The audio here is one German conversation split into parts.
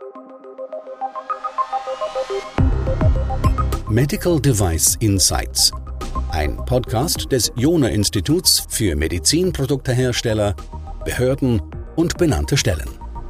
Medical Device Insights, ein Podcast des Jona-Instituts für Medizinproduktehersteller, Behörden und benannte Stellen.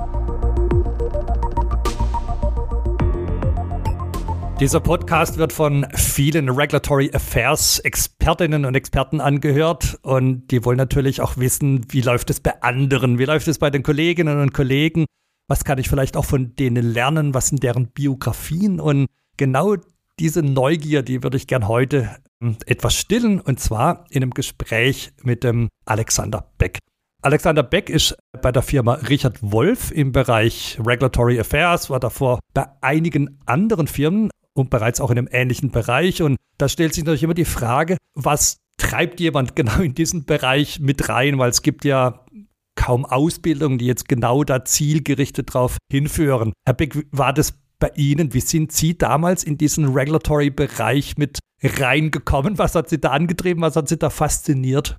Dieser Podcast wird von vielen Regulatory Affairs Expertinnen und Experten angehört und die wollen natürlich auch wissen, wie läuft es bei anderen, wie läuft es bei den Kolleginnen und Kollegen, was kann ich vielleicht auch von denen lernen, was sind deren Biografien, und genau diese Neugier, die würde ich gern heute etwas stillen, und zwar in einem Gespräch mit dem Alexander Beck. Alexander Beck ist bei der Firma Richard Wolf im Bereich Regulatory Affairs, war davor bei einigen anderen Firmen und bereits auch in einem ähnlichen Bereich. Und da stellt sich natürlich immer die Frage, was treibt jemand genau in diesen Bereich mit rein, weil es gibt ja kaum Ausbildungen, die jetzt genau da zielgerichtet drauf hinführen. Herr Beck, war das bei Ihnen? Wie sind Sie damals in diesen Regulatory-Bereich mit reingekommen? Was hat Sie da angetrieben? Was hat Sie da fasziniert?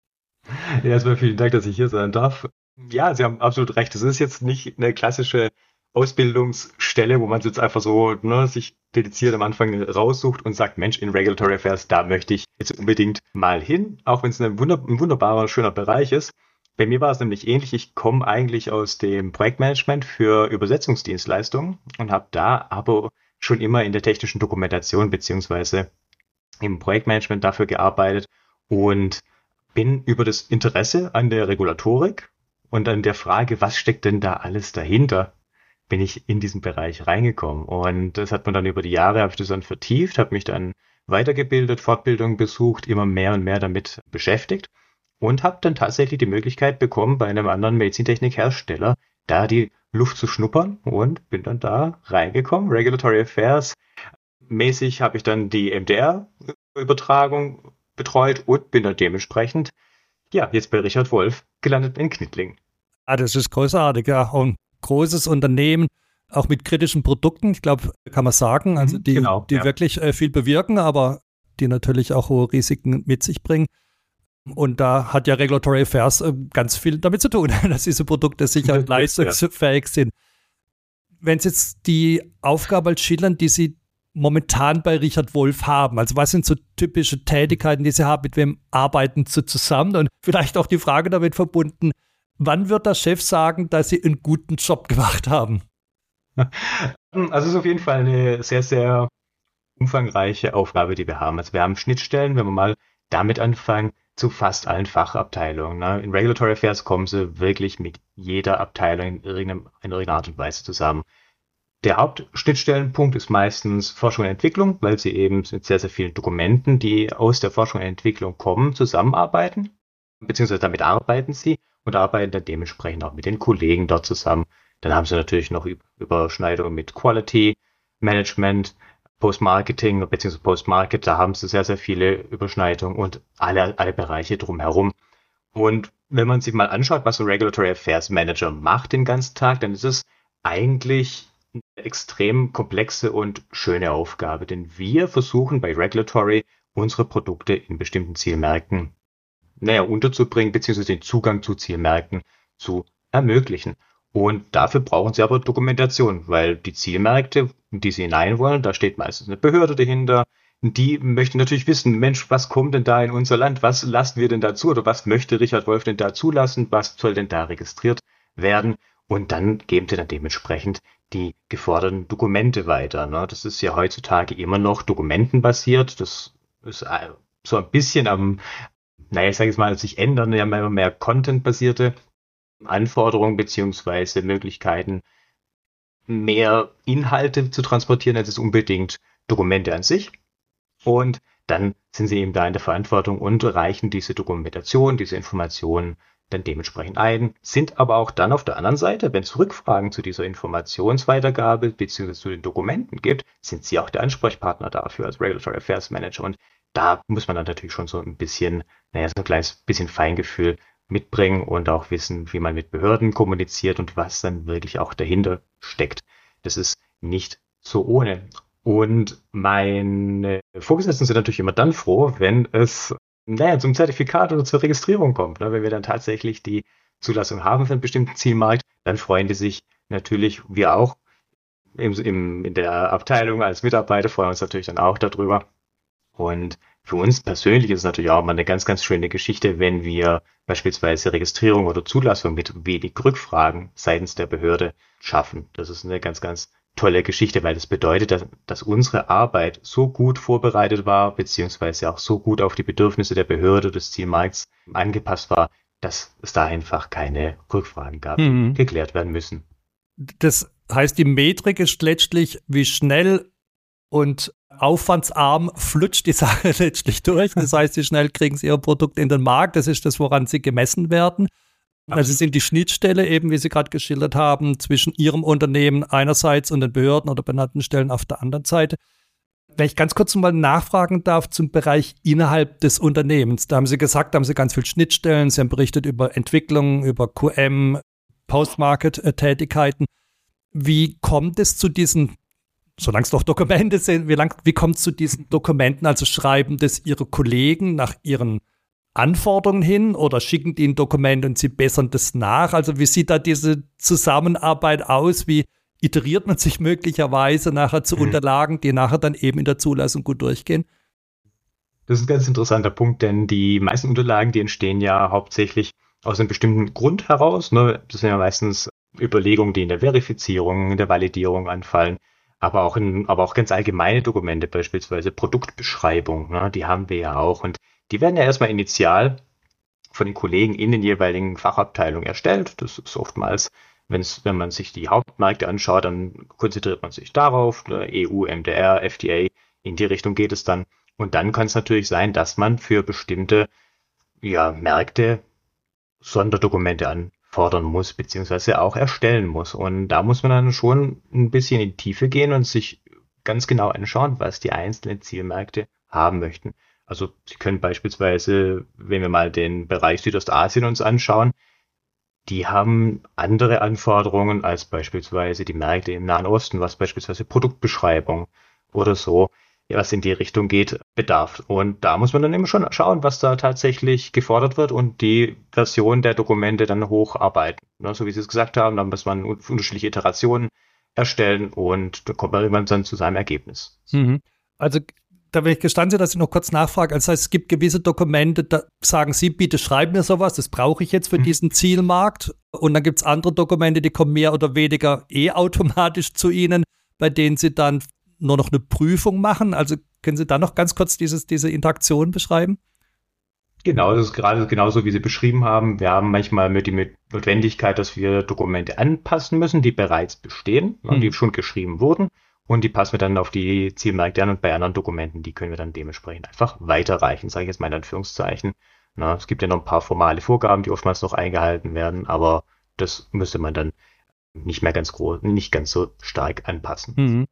Ja, erstmal vielen Dank, dass ich hier sein darf. Ja, Sie haben absolut recht. Es ist jetzt nicht eine klassische Ausbildungsstelle, wo man jetzt einfach so sich dediziert am Anfang raussucht und sagt, Mensch, in Regulatory Affairs, da möchte ich jetzt unbedingt mal hin, auch wenn es ein wunderbarer, schöner Bereich ist. Bei mir war es nämlich ähnlich. Ich komme eigentlich aus dem Projektmanagement für Übersetzungsdienstleistungen und habe da aber schon immer in der technischen Dokumentation beziehungsweise im Projektmanagement dafür gearbeitet und bin über das Interesse an der Regulatorik und an der Frage, was steckt denn da alles dahinter, bin ich in diesen Bereich reingekommen. Und das hat man dann über die Jahre, habe ich das dann vertieft, habe mich dann weitergebildet, Fortbildungen besucht, immer mehr und mehr damit beschäftigt und habe dann tatsächlich die Möglichkeit bekommen, bei einem anderen Medizintechnikhersteller da die Luft zu schnuppern und bin dann da reingekommen. Regulatory Affairs mäßig habe ich dann die MDR-Übertragung betreut und bin dann dementsprechend, ja, jetzt bei Richard Wolf gelandet in Knittlingen. Ah, das ist großartig, ja. Und großes Unternehmen, auch mit kritischen Produkten, ich glaube, kann man sagen, also die wirklich viel bewirken, aber die natürlich auch hohe Risiken mit sich bringen. Und da hat ja Regulatory Affairs ganz viel damit zu tun, dass diese Produkte sicher und leistungsfähig sind. Wenn Sie jetzt die Aufgabe als schildern, die Sie momentan bei Richard Wolf haben, also was sind so typische Tätigkeiten, die Sie haben, mit wem arbeiten Sie zusammen, und vielleicht auch die Frage damit verbunden, wann wird der Chef sagen, dass Sie einen guten Job gemacht haben? Also es ist auf jeden Fall eine sehr, sehr umfangreiche Aufgabe, die wir haben. Also wir haben Schnittstellen, wenn wir mal damit anfangen, zu fast allen Fachabteilungen. In Regulatory Affairs kommen Sie wirklich mit jeder Abteilung in irgendeiner Art und Weise zusammen. Der Hauptschnittstellenpunkt ist meistens Forschung und Entwicklung, weil Sie eben mit sehr, sehr vielen Dokumenten, die aus der Forschung und Entwicklung kommen, zusammenarbeiten, beziehungsweise damit arbeiten Sie und arbeiten dann dementsprechend auch mit den Kollegen dort zusammen. Dann haben Sie natürlich noch Überschneidungen mit Quality Management, Post-Marketing bzw. Post-Market, da haben Sie sehr, sehr viele Überschneidungen und alle Bereiche drumherum. Und wenn man sich mal anschaut, was ein Regulatory Affairs Manager macht den ganzen Tag, dann ist es eigentlich eine extrem komplexe und schöne Aufgabe, denn wir versuchen bei Regulatory unsere Produkte in bestimmten Zielmärkten unterzubringen, beziehungsweise den Zugang zu Zielmärkten zu ermöglichen. Und dafür brauchen Sie aber Dokumentation, weil die Zielmärkte, in die Sie hinein wollen, da steht meistens eine Behörde dahinter. Die möchten natürlich wissen, Mensch, was kommt denn da in unser Land? Was lassen wir denn dazu? Oder was möchte Richard Wolf denn da zulassen? Was soll denn da registriert werden? Und dann geben Sie dann dementsprechend die geforderten Dokumente weiter. Das ist ja heutzutage immer noch dokumentenbasiert. Das ist so ein bisschen ich sage jetzt mal, sich ändern, ja immer mehr contentbasierte Anforderungen beziehungsweise Möglichkeiten, mehr Inhalte zu transportieren, als es unbedingt Dokumente an sich. Und dann sind Sie eben da in der Verantwortung und reichen diese Dokumentation, diese Informationen dann dementsprechend ein, sind aber auch dann auf der anderen Seite, wenn es Rückfragen zu dieser Informationsweitergabe beziehungsweise zu den Dokumenten gibt, sind Sie auch der Ansprechpartner dafür als Regulatory Affairs Manager. Und da muss man dann natürlich schon so ein bisschen, so ein kleines bisschen Feingefühl mitbringen und auch wissen, wie man mit Behörden kommuniziert und was dann wirklich auch dahinter steckt. Das ist nicht so ohne. Und meine Vorgesetzten sind natürlich immer dann froh, wenn es zum Zertifikat oder zur Registrierung kommt. Wenn wir dann tatsächlich die Zulassung haben für einen bestimmten Zielmarkt, dann freuen die sich natürlich, wir auch, in der Abteilung als Mitarbeiter freuen wir uns natürlich dann auch darüber. Und für uns persönlich ist es natürlich auch mal eine ganz, ganz schöne Geschichte, wenn wir beispielsweise Registrierung oder Zulassung mit wenig Rückfragen seitens der Behörde schaffen. Das ist eine ganz, ganz tolle Geschichte, weil das bedeutet, dass unsere Arbeit so gut vorbereitet war, beziehungsweise auch so gut auf die Bedürfnisse der Behörde des Zielmarkts angepasst war, dass es da einfach keine Rückfragen gab, die geklärt werden müssen. Das heißt, die Metrik ist letztlich, wie schnell und aufwandsarm flutscht die Sache letztlich durch. Das heißt, wie schnell kriegen sie ihr Produkt in den Markt. Das ist das, woran sie gemessen werden. Also sind die Schnittstelle eben, wie Sie gerade geschildert haben, zwischen Ihrem Unternehmen einerseits und den Behörden oder benannten Stellen auf der anderen Seite. Wenn ich ganz kurz mal nachfragen darf zum Bereich innerhalb des Unternehmens. Da haben Sie gesagt, da haben Sie ganz viele Schnittstellen. Sie haben berichtet über Entwicklung, über QM, Post-Market-Tätigkeiten. Wie kommt es zu diesen, solange es doch Dokumente sind, wie kommt es zu diesen Dokumenten? Also schreiben das Ihre Kollegen nach ihren Anforderungen hin oder schicken die ein Dokument und sie bessern das nach? Also wie sieht da diese Zusammenarbeit aus? Wie iteriert man sich möglicherweise nachher zu Unterlagen, die nachher dann eben in der Zulassung gut durchgehen? Das ist ein ganz interessanter Punkt, denn die meisten Unterlagen, die entstehen ja hauptsächlich aus einem bestimmten Grund heraus. Ne? Das sind ja meistens Überlegungen, die in der Verifizierung, in der Validierung anfallen, aber auch ganz allgemeine Dokumente, beispielsweise Produktbeschreibung, ne? Die haben wir ja auch und die werden ja erstmal initial von den Kollegen in den jeweiligen Fachabteilungen erstellt. Das ist oftmals, wenn man sich die Hauptmärkte anschaut, dann konzentriert man sich darauf, EU, MDR, FDA, in die Richtung geht es dann. Und dann kann es natürlich sein, dass man für bestimmte Märkte Sonderdokumente anfordern muss, beziehungsweise auch erstellen muss. Und da muss man dann schon ein bisschen in die Tiefe gehen und sich ganz genau anschauen, was die einzelnen Zielmärkte haben möchten. Also Sie können beispielsweise, wenn wir mal den Bereich Südostasien uns anschauen, die haben andere Anforderungen als beispielsweise die Märkte im Nahen Osten, was beispielsweise Produktbeschreibung oder so, was in die Richtung geht, bedarf. Und da muss man dann eben schon schauen, was da tatsächlich gefordert wird und die Version der Dokumente dann hocharbeiten. Ne, so wie Sie es gesagt haben, dann muss man unterschiedliche Iterationen erstellen und da kommt man irgendwann dann zu seinem Ergebnis. Also da bin ich gestanden, dass ich noch kurz nachfrage. Das heißt, es gibt gewisse Dokumente, da sagen Sie, bitte schreiben mir sowas, das brauche ich jetzt für diesen Zielmarkt. Und dann gibt es andere Dokumente, die kommen mehr oder weniger automatisch zu Ihnen, bei denen Sie dann nur noch eine Prüfung machen. Also können Sie da noch ganz kurz diese Interaktion beschreiben? Genau, das ist gerade genauso, wie Sie beschrieben haben. Wir haben manchmal die Notwendigkeit, dass wir Dokumente anpassen müssen, die bereits bestehen, die schon geschrieben wurden. Und die passen wir dann auf die Zielmärkte an und bei anderen Dokumenten, die können wir dann dementsprechend einfach weiterreichen, sage ich jetzt mal in Anführungszeichen. Na, es gibt ja noch ein paar formale Vorgaben, die oftmals noch eingehalten werden, aber das müsste man dann nicht ganz so stark anpassen.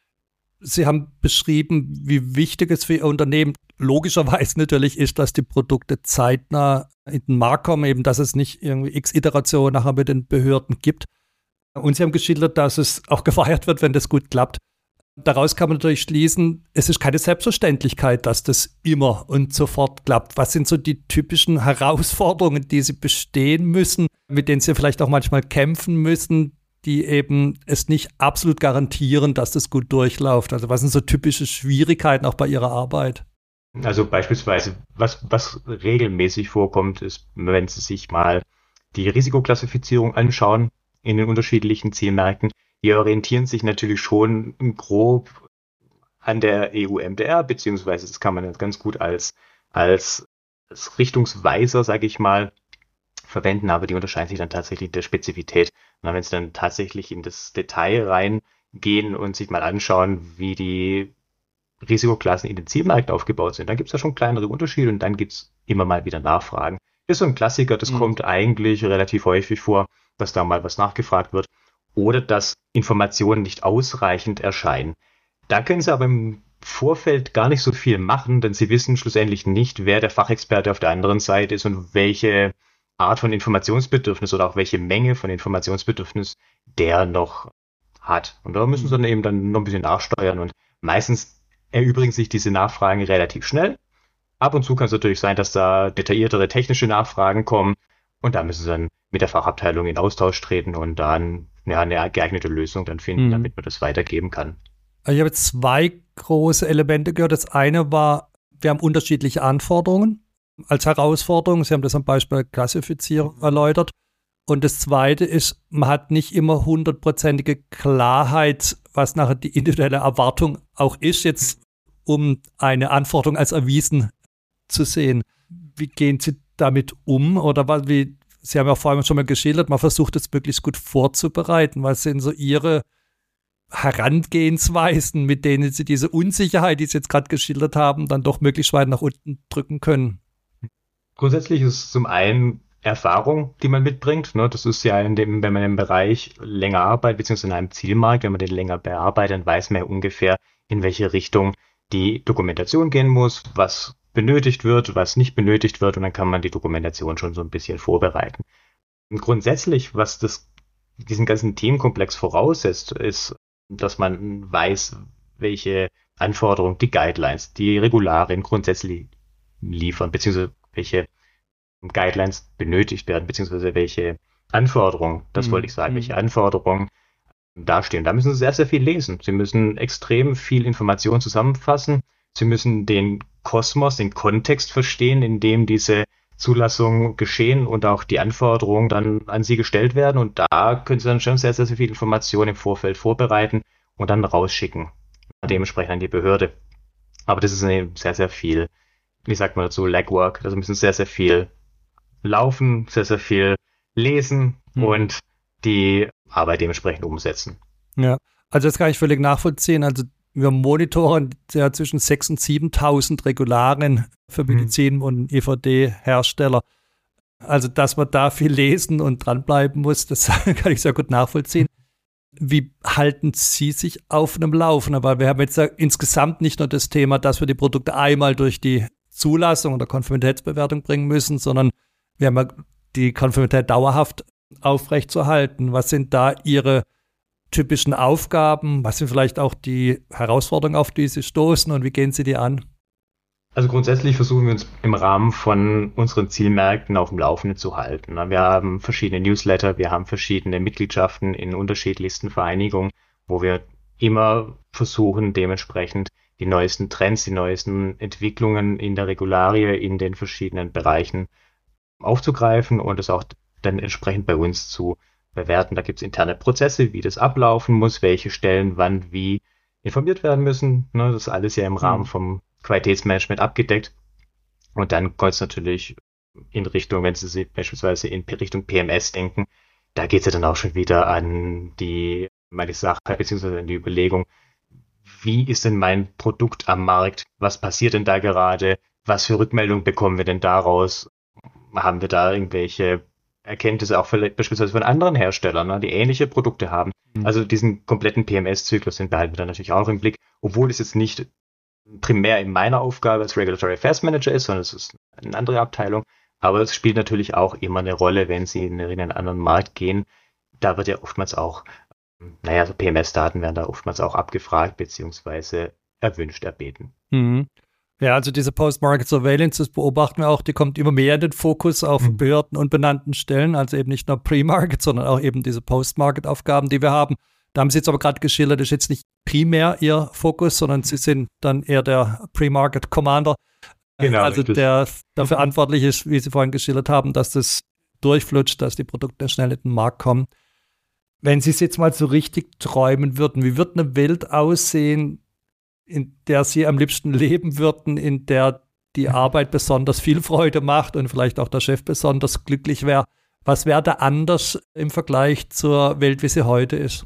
Sie haben beschrieben, wie wichtig es für Ihr Unternehmen logischerweise natürlich ist, dass die Produkte zeitnah in den Markt kommen, eben dass es nicht irgendwie x Iterationen nachher mit den Behörden gibt. Und Sie haben geschildert, dass es auch gefeiert wird, wenn das gut klappt. Daraus kann man natürlich schließen, es ist keine Selbstverständlichkeit, dass das immer und sofort klappt. Was sind so die typischen Herausforderungen, die Sie bestehen müssen, mit denen Sie vielleicht auch manchmal kämpfen müssen, die eben es nicht absolut garantieren, dass das gut durchläuft? Also was sind so typische Schwierigkeiten auch bei Ihrer Arbeit? Also beispielsweise, was regelmäßig vorkommt, ist, wenn Sie sich mal die Risikoklassifizierung anschauen in den unterschiedlichen Zielmärkten, die orientieren sich natürlich schon grob an der EU-MDR, beziehungsweise das kann man ganz gut als Richtungsweiser, sage ich mal, verwenden, aber die unterscheiden sich dann tatsächlich in der Spezifität. Und wenn Sie dann tatsächlich in das Detail reingehen und sich mal anschauen, wie die Risikoklassen in den Zielmärkten aufgebaut sind, dann gibt es da schon kleinere Unterschiede und dann gibt es immer mal wieder Nachfragen. Das ist so ein Klassiker, das kommt eigentlich relativ häufig vor, dass da mal was nachgefragt wird oder dass Informationen nicht ausreichend erscheinen. Da können Sie aber im Vorfeld gar nicht so viel machen, denn Sie wissen schlussendlich nicht, wer der Fachexperte auf der anderen Seite ist und welche Art von Informationsbedürfnis oder auch welche Menge von Informationsbedürfnis der noch hat. Und da müssen Sie dann eben dann noch ein bisschen nachsteuern und meistens erübrigen sich diese Nachfragen relativ schnell. Ab und zu kann es natürlich sein, dass da detailliertere technische Nachfragen kommen und da müssen Sie dann mit der Fachabteilung in Austausch treten und dann eine geeignete Lösung dann finden, damit man das weitergeben kann. Also ich habe jetzt 2 große Elemente gehört. Das eine war, wir haben unterschiedliche Anforderungen als Herausforderung. Sie haben das am Beispiel der Klassifizierung erläutert. Und das zweite ist, man hat nicht immer 100%ige Klarheit, was nachher die individuelle Erwartung auch ist, jetzt um eine Anforderung als erwiesen zu sehen. Wie gehen Sie damit um? Oder Sie haben ja vorhin schon mal geschildert, man versucht es möglichst gut vorzubereiten. Was sind so Ihre Herangehensweisen, mit denen Sie diese Unsicherheit, die Sie jetzt gerade geschildert haben, dann doch möglichst weit nach unten drücken können? Grundsätzlich ist es zum einen Erfahrung, die man mitbringt. Ne? Das ist ja wenn man im Bereich länger arbeitet, beziehungsweise in einem Zielmarkt, wenn man den länger bearbeitet, dann weiß man ja ungefähr, in welche Richtung die Dokumentation gehen muss, was benötigt wird, was nicht benötigt wird, und dann kann man die Dokumentation schon so ein bisschen vorbereiten. Und grundsätzlich, was diesen ganzen Themenkomplex voraussetzt, ist, dass man weiß, welche Anforderungen die Guidelines, die Regularien grundsätzlich liefern, beziehungsweise welche Guidelines benötigt werden, beziehungsweise welche Anforderungen, welche Anforderungen dastehen. Da müssen Sie sehr, sehr viel lesen. Sie müssen extrem viel Information zusammenfassen. Sie müssen den Kosmos, den Kontext verstehen, in dem diese Zulassungen geschehen und auch die Anforderungen dann an Sie gestellt werden. Und da können Sie dann schon sehr, sehr, sehr viel Information im Vorfeld vorbereiten und dann rausschicken, dementsprechend an die Behörde. Aber das ist sehr, sehr viel, wie sagt man dazu, Legwork. Also müssen sehr, sehr viel laufen, sehr, sehr viel lesen und die Arbeit dementsprechend umsetzen. Ja, also das kann ich völlig nachvollziehen. Also wir monitoren ja zwischen 6.000 und 7.000 Regularien für Medizin- und EVD-Hersteller. Also dass man da viel lesen und dranbleiben muss, das kann ich sehr gut nachvollziehen. Wie halten Sie sich auf einem Laufen? Weil wir haben jetzt ja insgesamt nicht nur das Thema, dass wir die Produkte einmal durch die Zulassung oder Konformitätsbewertung bringen müssen, sondern wir haben ja die Konformität dauerhaft aufrechtzuerhalten. Was sind da Ihre typischen Aufgaben? Was sind vielleicht auch die Herausforderungen, auf die Sie stoßen, und wie gehen Sie die an? Also grundsätzlich versuchen wir uns im Rahmen von unseren Zielmärkten auf dem Laufenden zu halten. Wir haben verschiedene Newsletter, wir haben verschiedene Mitgliedschaften in unterschiedlichsten Vereinigungen, wo wir immer versuchen, dementsprechend die neuesten Trends, die neuesten Entwicklungen in der Regularie in den verschiedenen Bereichen aufzugreifen und es auch dann entsprechend bei uns zu bewerten. Da gibt es interne Prozesse, wie das ablaufen muss, welche Stellen wann wie informiert werden müssen. Das ist alles ja im Rahmen vom Qualitätsmanagement abgedeckt. Und dann kommt es natürlich in Richtung, wenn Sie beispielsweise in Richtung PMS denken, da geht es ja dann auch schon wieder an meine Sache, beziehungsweise an die Überlegung, wie ist denn mein Produkt am Markt? Was passiert denn da gerade? Was für Rückmeldungen bekommen wir denn daraus? Haben wir da irgendwelche Erkenntnisse auch vielleicht beispielsweise von anderen Herstellern, die ähnliche Produkte haben? Also diesen kompletten PMS-Zyklus, den behalten wir dann natürlich auch noch im Blick, obwohl es jetzt nicht primär in meiner Aufgabe als Regulatory Affairs Manager ist, sondern es ist eine andere Abteilung. Aber es spielt natürlich auch immer eine Rolle, wenn Sie in einen anderen Markt gehen. Da wird ja oftmals auch, so PMS-Daten werden da oftmals auch abgefragt beziehungsweise erwünscht, erbeten. Ja, also diese Post-Market Surveillance, das beobachten wir auch, die kommt immer mehr in den Fokus auf Behörden und benannten Stellen, also eben nicht nur Pre-Market, sondern auch eben diese Post-Market-Aufgaben, die wir haben. Da haben Sie jetzt aber gerade geschildert, das ist jetzt nicht primär Ihr Fokus, sondern Sie sind dann eher der Pre-Market Commander, genau, also der dafür verantwortlich ist, wie Sie vorhin geschildert haben, dass das durchflutscht, dass die Produkte schnell in den Markt kommen. Wenn Sie es jetzt mal so richtig träumen würden, wie wird eine Welt aussehen, in der Sie am liebsten leben würden, in der die Arbeit besonders viel Freude macht und vielleicht auch der Chef besonders glücklich wäre? Was wäre da anders im Vergleich zur Welt, wie sie heute ist?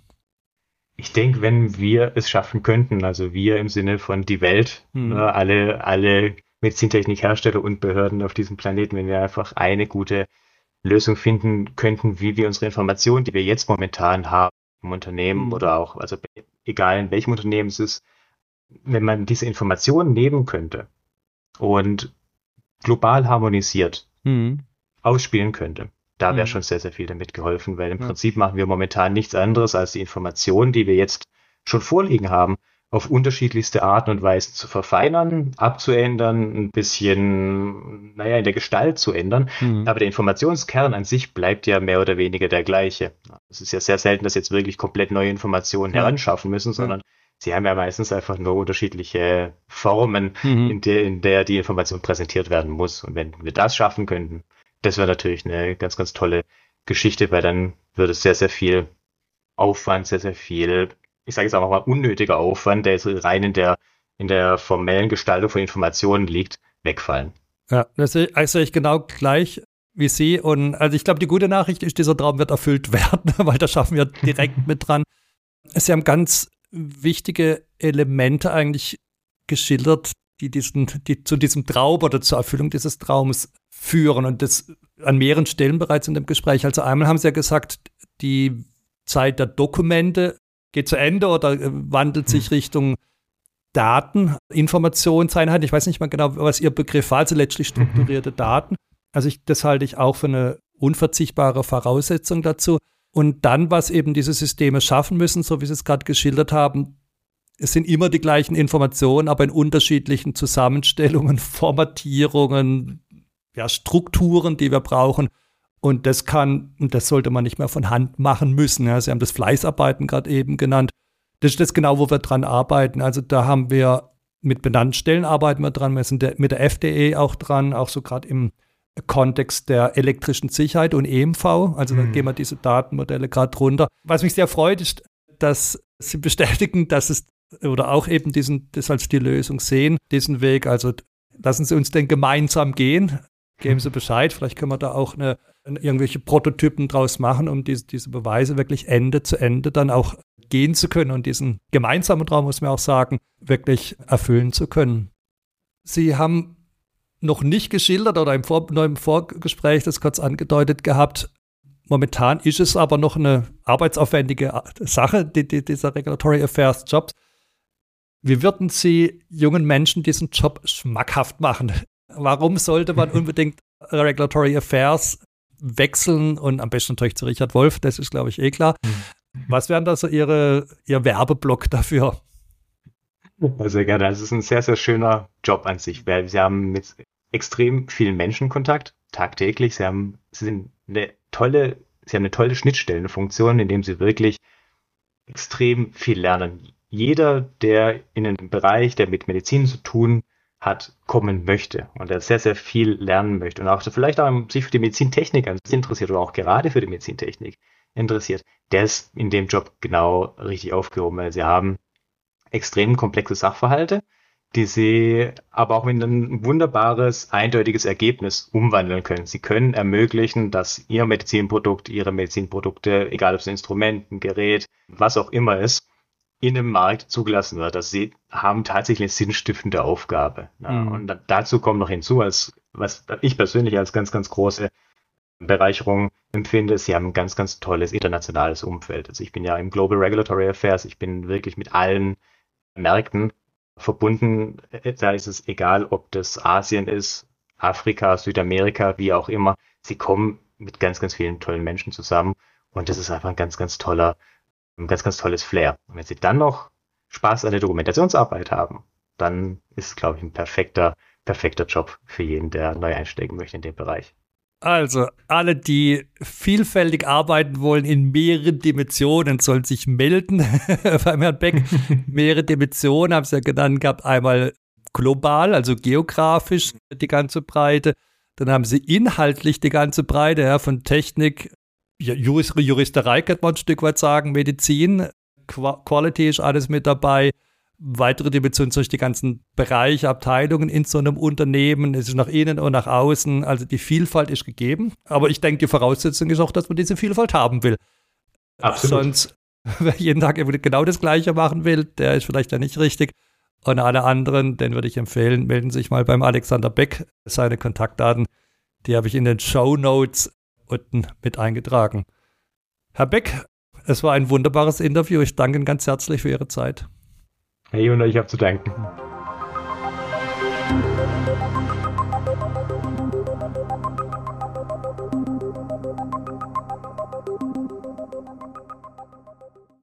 Ich denke, wenn wir es schaffen könnten, also wir im Sinne von die Welt, alle Medizintechnikhersteller und Behörden auf diesem Planeten, wenn wir einfach eine gute Lösung finden könnten, wie wir unsere Informationen, die wir jetzt momentan haben im Unternehmen oder auch, also egal in welchem Unternehmen es ist, wenn man diese Informationen nehmen könnte und global harmonisiert ausspielen könnte, da wäre schon sehr, sehr viel damit geholfen, weil im Prinzip machen wir momentan nichts anderes, als die Informationen, die wir jetzt schon vorliegen haben, auf unterschiedlichste Arten und Weisen zu verfeinern, abzuändern, ein bisschen, in der Gestalt zu ändern. Aber der Informationskern an sich bleibt ja mehr oder weniger der gleiche. Es ist ja sehr selten, dass jetzt wirklich komplett neue Informationen heranschaffen müssen, sondern sie haben ja meistens einfach nur unterschiedliche Formen, in der die Information präsentiert werden muss. Und wenn wir das schaffen könnten, das wäre natürlich eine ganz, ganz tolle Geschichte, weil dann würde es sehr, sehr viel Aufwand, sehr, sehr viel, ich sage jetzt auch mal unnötiger Aufwand, der jetzt rein in der formellen Gestaltung von Informationen liegt, wegfallen. Ja, das sehe ich genau gleich wie Sie. Und also ich glaube, die gute Nachricht ist, dieser Traum wird erfüllt werden, weil da schaffen wir direkt mit dran. Sie haben ganz wichtige Elemente eigentlich geschildert, die zu diesem Traum oder zur Erfüllung dieses Traums führen. Und das an mehreren Stellen bereits in dem Gespräch. Also einmal haben Sie ja gesagt, die Zeit der Dokumente geht zu Ende oder wandelt sich Richtung Daten, Informationseinheiten. Ich weiß nicht mal genau, was Ihr Begriff war, also letztlich strukturierte Daten. Also das halte ich auch für eine unverzichtbare Voraussetzung dazu. Und dann, was eben diese Systeme schaffen müssen, so wie Sie es gerade geschildert haben, es sind immer die gleichen Informationen, aber in unterschiedlichen Zusammenstellungen, Formatierungen, Strukturen, die wir brauchen. Und das sollte man nicht mehr von Hand machen müssen. Ja. Sie haben das Fleißarbeiten gerade eben genannt. Das ist das genau, wo wir dran arbeiten. Also da haben wir mit benannten Stellen arbeiten wir dran. Wir sind mit der FDE auch dran, auch so gerade im Kontext der elektrischen Sicherheit und EMV. Also da gehen wir diese Datenmodelle gerade runter. Was mich sehr freut, ist, dass Sie bestätigen, dass es oder auch eben das als die Lösung sehen, diesen Weg. Also lassen Sie uns denn gemeinsam gehen. Geben Sie Bescheid. Vielleicht können wir da auch irgendwelche Prototypen draus machen, um diese Beweise wirklich Ende zu Ende dann auch gehen zu können und diesen gemeinsamen Traum, muss man auch sagen, wirklich erfüllen zu können. Sie haben noch nicht geschildert oder im Vorgespräch das kurz angedeutet gehabt. Momentan ist es aber noch eine arbeitsaufwendige Sache, dieser Regulatory Affairs Job. Wie würden Sie jungen Menschen diesen Job schmackhaft machen? Warum sollte man unbedingt Regulatory Affairs wechseln und am besten natürlich zu Richard Wolf, das ist, glaube ich, klar. Was wären da so Ihr Werbeblock dafür? Sehr gerne. Das ist ein sehr, sehr schöner Job an sich, weil Sie haben mit extrem vielen Menschen Kontakt, tagtäglich. Sie haben eine tolle Schnittstellenfunktion, in dem Sie wirklich extrem viel lernen. Jeder, der in einem Bereich, der mit Medizin zu tun hat, kommen möchte und der sehr, sehr viel lernen möchte und auch vielleicht auch sich für die Medizintechnik an sich interessiert oder auch gerade für die Medizintechnik interessiert, der ist in dem Job genau richtig aufgehoben, weil Sie haben extrem komplexe Sachverhalte, die Sie aber auch in ein wunderbares, eindeutiges Ergebnis umwandeln können. Sie können ermöglichen, dass Ihre Medizinprodukte, egal ob es ein Instrument, ein Gerät, was auch immer ist, in einem Markt zugelassen wird. Also Sie haben tatsächlich eine sinnstiftende Aufgabe. Und dazu kommt noch hinzu, was ich persönlich als ganz, ganz große Bereicherung empfinde, Sie haben ein ganz, ganz tolles internationales Umfeld. Also ich bin ja im Global Regulatory Affairs, ich bin wirklich mit allen Märkten verbunden. Da ist es egal, ob das Asien ist, Afrika, Südamerika, wie auch immer. Sie kommen mit ganz, ganz vielen tollen Menschen zusammen und das ist einfach ein ganz, ganz tolles Flair. Und wenn Sie dann noch Spaß an der Dokumentationsarbeit haben, dann ist es, glaube ich, ein perfekter Job für jeden, der neu einsteigen möchte in den Bereich. Also, alle, die vielfältig arbeiten wollen in mehreren Dimensionen, sollen sich melden beim Herrn Beck. Mehrere Dimensionen haben Sie ja genannt gehabt. Einmal global, also geografisch die ganze Breite. Dann haben Sie inhaltlich die ganze Breite, ja, von Technik, Juristerei könnte man ein Stück weit sagen, Medizin, Quality ist alles mit dabei. Weitere Dimensionen durch die ganzen Bereiche, Abteilungen in so einem Unternehmen. Es ist nach innen und nach außen. Also die Vielfalt ist gegeben. Aber ich denke, die Voraussetzung ist auch, dass man diese Vielfalt haben will. Absolut. Sonst, wer jeden Tag genau das Gleiche machen will, der ist vielleicht ja nicht richtig. Und alle anderen, den würde ich empfehlen, melden sich mal beim Alexander Beck. Seine Kontaktdaten, die habe ich in den Shownotes unten mit eingetragen. Herr Beck, es war ein wunderbares Interview. Ich danke Ihnen ganz herzlich für Ihre Zeit. Hey, und ich habe zu danken.